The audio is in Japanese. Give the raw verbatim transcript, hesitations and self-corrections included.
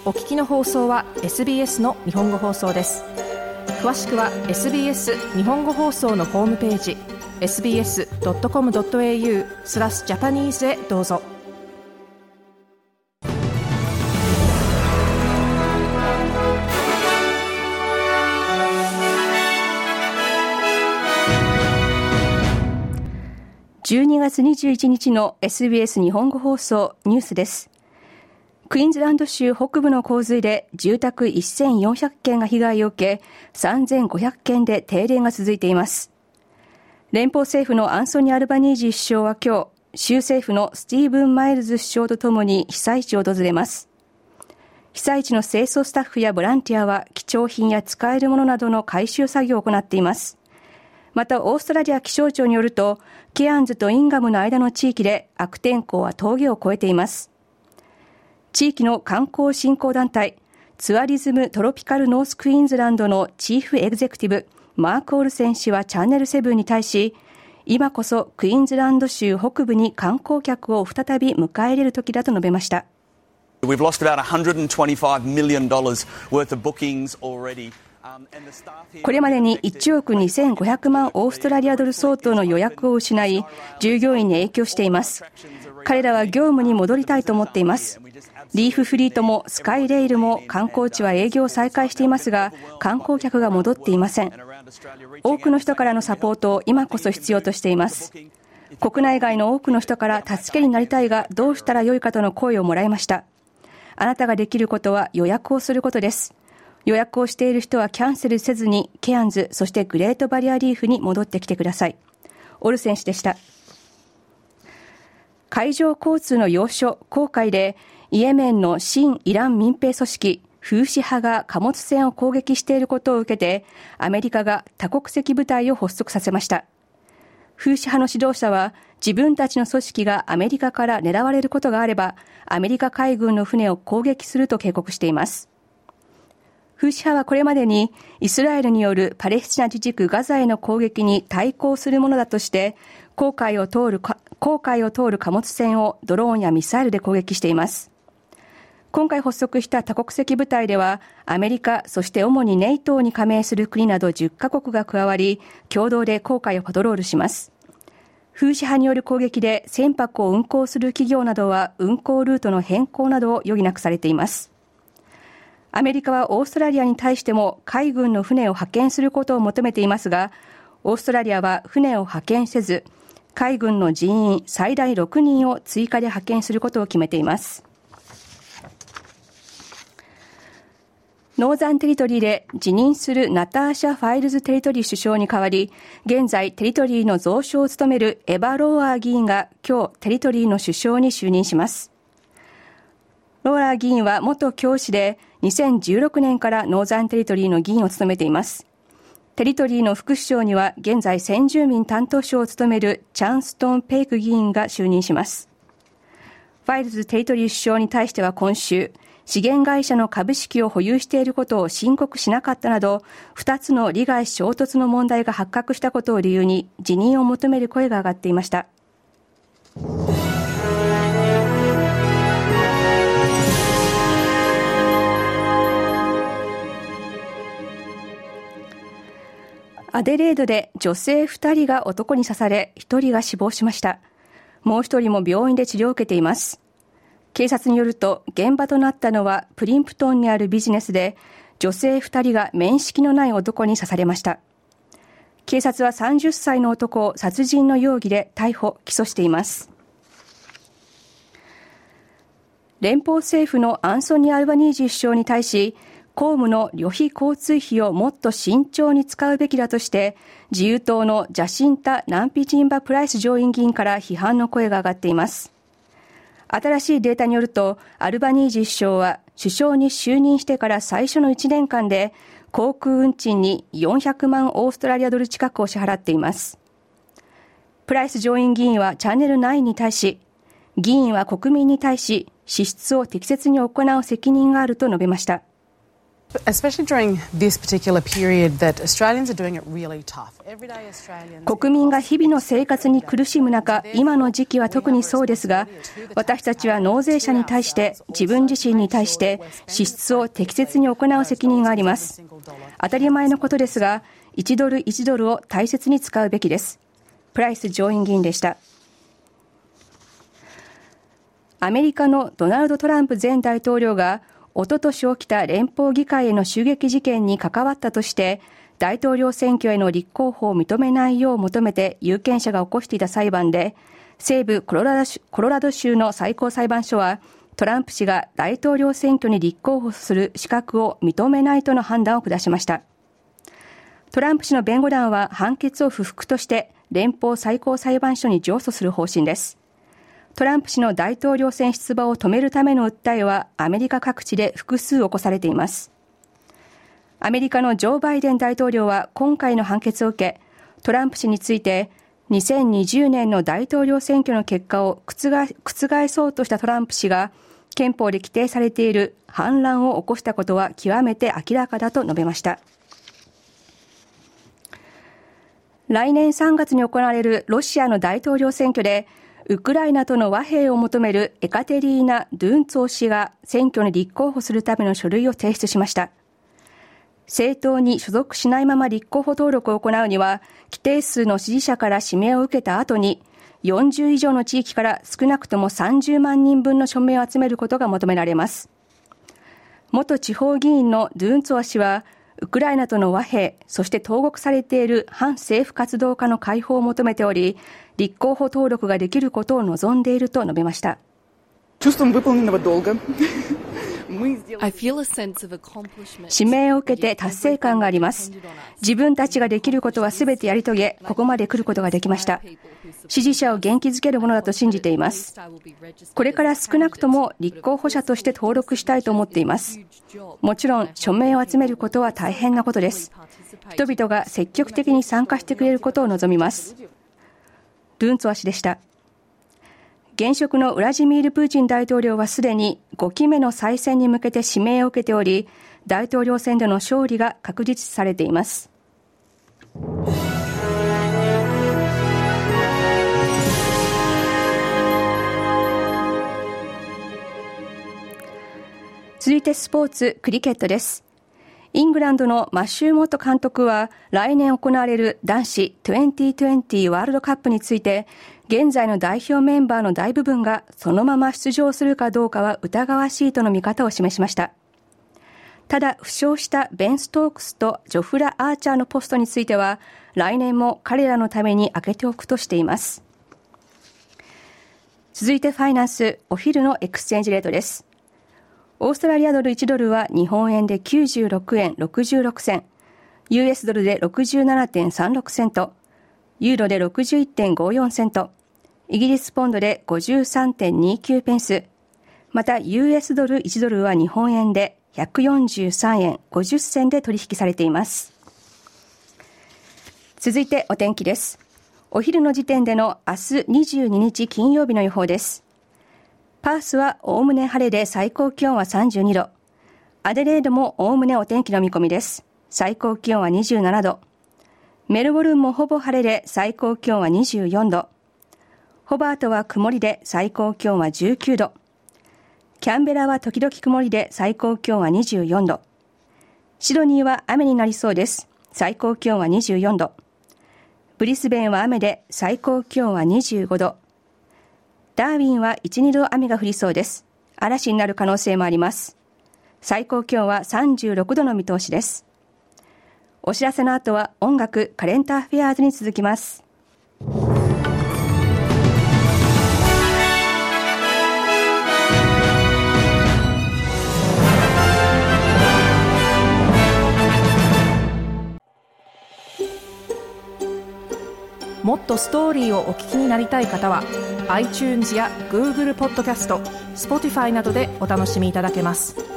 お聞きの放送は エスビーエス の日本語放送です。詳しくは エスビーエス 日本語放送のホームページ エスビーエスドットコムドットエーユー スラスジャパニーズへどうぞ。 じゅうにがつにじゅういちにちの エスビーエス 日本語放送ニュースです。クイーンズランド州北部の洪水で住宅せんよんひゃくけんが被害を受け、さんぜんごひゃくけんで停電が続いています。連邦政府のアンソニー・アルバニージー首相は今日、州政府のスティーブン・マイルズ首相とともに被災地を訪れます。被災地の清掃スタッフやボランティアは貴重品や使えるものなどの回収作業を行っています。またオーストラリア気象庁によると、ケアンズとインガムの間の地域で悪天候は峠を越えています。地域の観光振興団体ツアリズムトロピカルノースクイーンズランドのチーフエグゼクティブマーク・オルセン氏はチャンネルセブンに対し、今こそクイーンズランド州北部に観光客を再び迎え入れる時だと述べました。 We've lost about ワンハンドレッドトゥエンティファイブ million dollars worth of bookings already. これまでにいちおくにせんごひゃくまんオーストラリアドル相当の予約を失い、従業員に影響しています。彼らは業務に戻りたいと思っています。リーフフリートもスカイレイルも観光地は営業を再開していますが、観光客が戻っていません。多くの人からのサポートを今こそ必要としています。国内外の多くの人から助けになりたいがどうしたらよいかとの声をもらいました。あなたができることは予約をすることです。予約をしている人はキャンセルせずにケアンズ、そしてグレートバリアリーフに戻ってきてください。オルセン氏でした。海上交通の要所紅海でイエメンの親イラン民兵組織フーシ派が貨物船を攻撃していることを受けて、アメリカが多国籍部隊を発足させました。フーシ派の指導者は、自分たちの組織がアメリカから狙われることがあればアメリカ海軍の船を攻撃すると警告しています。フーシ派はこれまでにイスラエルによるパレスチナ自治区ガザへの攻撃に対抗するものだとして、紅海を通る紅海を通る貨物船をドローンやミサイルで攻撃しています。今回発足した多国籍部隊では、アメリカ、そして主にネイトーに加盟する国などじゅっかこくが加わり、共同で紅海をパトロールします。フーシ派による攻撃で船舶を運航する企業などは運航ルートの変更などを余儀なくされています。アメリカはオーストラリアに対しても海軍の船を派遣することを求めていますが、オーストラリアは船を派遣せず、海軍の人員最大ろくにんを追加で派遣することを決めています。ノーザンテリトリーで辞任するナターシャ・ファイルズテリトリー首相に代わり、現在テリトリーの蔵書を務めるエバ・ローアー議員が今日テリトリーの首相に就任します。ローラー議員は元教師でにせんじゅうろくねんからノーザンテリトリーの議員を務めています。テリトリーの副首相には現在先住民担当相を務めるチャンストン・ペイク議員が就任します。ファイルズテリトリー首相に対しては今週、資源会社の株式を保有していることを申告しなかったなど、ふたつの利害衝突の問題が発覚したことを理由に辞任を求める声が上がっていました。アデレードで女性ふたりが男に刺され、ひとりが死亡しました。もうひとりも病院で治療を受けています。警察によると、現場となったのはプリンプトンにあるビジネスで、女性ふたりが面識のない男に刺されました。警察はさんじゅっさいの男を殺人の容疑で逮捕・起訴しています。連邦政府のアンソニー・アルバニージー首相に対し、公務の旅費交通費をもっと慎重に使うべきだとして、自由党のジャシンタ・ナンピジンバ・プライス上院議員から批判の声が上がっています。新しいデータによると、アルバニージー首相は首相に就任してから最初のいちねんかんで航空運賃によんひゃくまんオーストラリアドル近くを支払っています。プライス上院議員はチャンネルナインに対し、議員は国民に対し支出を適切に行う責任があると述べました。 Especially during this particular period that Australians are doing it really tough. Everyday Australians. 国民が日々の生活に苦しむ中、今の時期は特にそうですが、私たちは納税者に対して、自分自身に対して支出を適切に行う責任があります。当たり前のことですが、いちドルいちドルを大切に使うべきです。プライス上院議員でした。アメリカのドナルド・トランプ前大統領がおととし起きた連邦議会への襲撃事件に関わったとして大統領選挙への立候補を認めないよう求めて有権者が起こしていた裁判で、西部コロラド州、コロラド州の最高裁判所はトランプ氏が大統領選挙に立候補する資格を認めないとの判断を下しました。トランプ氏の弁護団は判決を不服として連邦最高裁判所に上訴する方針です。トランプ氏の大統領選出馬を止めるための訴えはアメリカ各地で複数起こされています。アメリカのジョー・バイデン大統領は今回の判決を受け、トランプ氏についてにせんにじゅうねんの大統領選挙の結果を覆、覆そうとしたトランプ氏が憲法で規定されている反乱を起こしたことは極めて明らかだと述べました。来年さんがつに行われるロシアの大統領選挙でウクライナとの和平を求めるエカテリーナ・ドゥンツォ氏が選挙に立候補するための書類を提出しました。政党に所属しないまま立候補登録を行うには、規定数の支持者から指名を受けた後に、よんじゅう以上の地域から少なくともさんじゅうまんにんぶんの署名を集めることが求められます。元地方議員のドゥンツォ氏は、ウクライナとの和平、そして投獄されている反政府活動家の解放を求めており、立候補登録ができることを望んでいると述べました。指名を受けて達成感があります。自分たちができることはすべてやり遂げ、ここまで来ることができました。支持者を元気づけるものだと信じています。これから少なくとも立候補者として登録したいと思っています。もちろん署名を集めることは大変なことです。人々が積極的に参加してくれることを望みます。ドゥンツォワ氏でした。現職のウラジミール・プーチン大統領はすでにごきめの再選に向けて指名を受けており、大統領選での勝利が確実視されています。続いてスポーツ、クリケットです。イングランドのマシュー・モット監督は来年行われる男子にせんにじゅうワールドカップについて、現在の代表メンバーの大部分がそのまま出場するかどうかは疑わしいとの見方を示しました。ただ、負傷したベン・ストークスとジョフラ・アーチャーのポストについては、来年も彼らのために空けておくとしています。続いてファイナンス、お昼のエクスチェンジレートです。オーストラリアドルいちドルは日本円できゅうじゅうろくえんろくじゅうろくせん、ユーエス ドルで ろくじゅうななてんさんろくセント、ユーロで ろくじゅういってんごよんセント、イギリスポンドで ごじゅうさんてんにきゅうペンス、また ユーエス ドルいちドルは日本円でひゃくよんじゅうさんえんごじゅっせんで取引されています。続いてお天気です。お昼の時点での明日にじゅうににち金曜日の予報です。パースはおおむね晴れで最高気温はさんじゅうにど。アデレードもおおむねお天気の見込みです。最高気温はにじゅうななど。メルボルンもほぼ晴れで最高気温はにじゅうよんど。ホバートは曇りで最高気温はじゅうきゅうど。キャンベラは時々曇りで最高気温はにじゅうよんど。シドニーは雨になりそうです。最高気温はにじゅうよんど。ブリスベンは雨で最高気温はにじゅうごど。ダーウィンはいち、にど雨が降りそうです。嵐になる可能性もあります。最高気温はさんじゅうろくどの見通しです。お知らせの後は音楽カレンターフェアーズに続きます。 もっとストーリーをお聞きになりたい方は iTunes や Google ポッドキャスト、Spotify などでお楽しみいただけます。